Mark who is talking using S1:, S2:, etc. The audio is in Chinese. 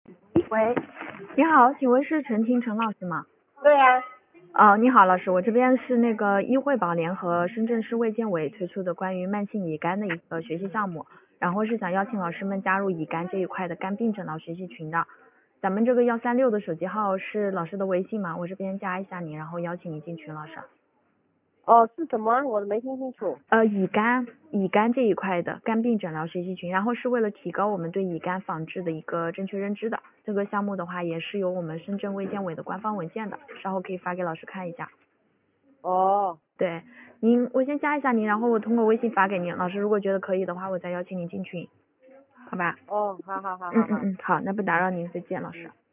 S1: 喂，
S2: 你好，请问是陈清陈老师吗？
S1: 对呀、
S2: 你好，老师，我这边是那个医惠宝联合深圳市卫健委推出的关于慢性乙肝的一个学习项目，然后是想邀请老师们加入乙肝这一块的肝病诊疗学习群的。咱们这个136的手机号是老师的微信吗？我这边加一下您，然后邀请你进群，老师。
S1: 哦，是什么？我没听清楚。
S2: 乙肝这一块的肝病诊疗学习群，然后是为了提高我们对乙肝防治的一个正确认知的。这个项目的话，也是有我们深圳卫健委的官方文件的，稍后可以发给老师看一下。
S1: 哦，
S2: 对，我先加一下您，然后我通过微信发给您。老师如果觉得可以的话，我再邀请您进群，好吧？
S1: 哦，好，
S2: 好，那不打扰您，再见，老师。